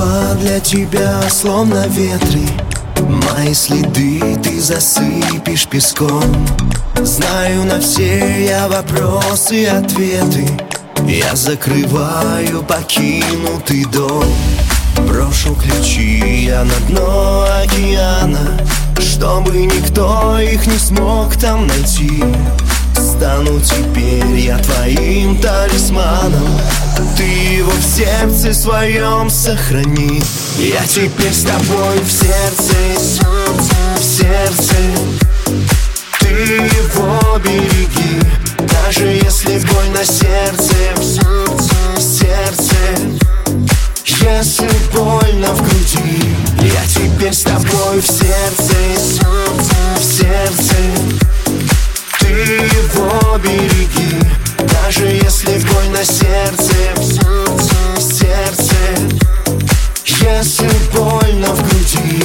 слова для тебя словно ветры. Мои следы ты засыпешь песком. Знаю на все я вопросы и ответы. Я закрываю покинутый дом. Брошу ключи я на дно океана, чтобы никто их не смог там найти. Стану теперь я твоим талисманом. Ты его в сердце своем сохрани. Я теперь с тобой в сердце, в сердце. Ты его береги, даже если боль на сердце, в сердце. Если больно в груди, я теперь с тобой в сердце, в сердце. Ты его береги, даже если боль на сердце, в сердце. Если больно в груди.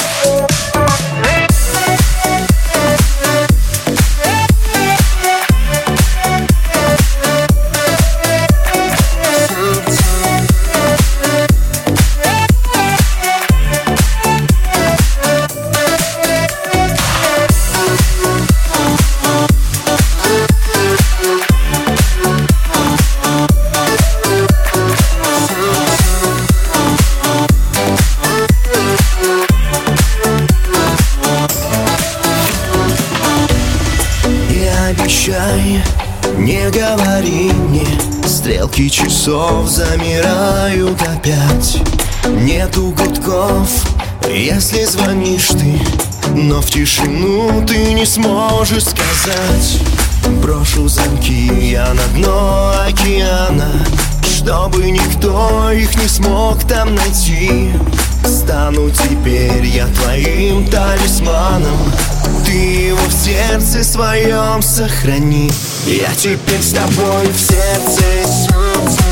Обещай, не говори мне, стрелки часов замирают опять. Нету гудков, если звонишь ты, но в тишину ты не сможешь сказать. Брошу замки я на дно океана, чтобы никто их не смог там найти. Стану теперь я твоим талисманом. Ты его в сердце своем сохрани. Я теперь с тобой в сердце,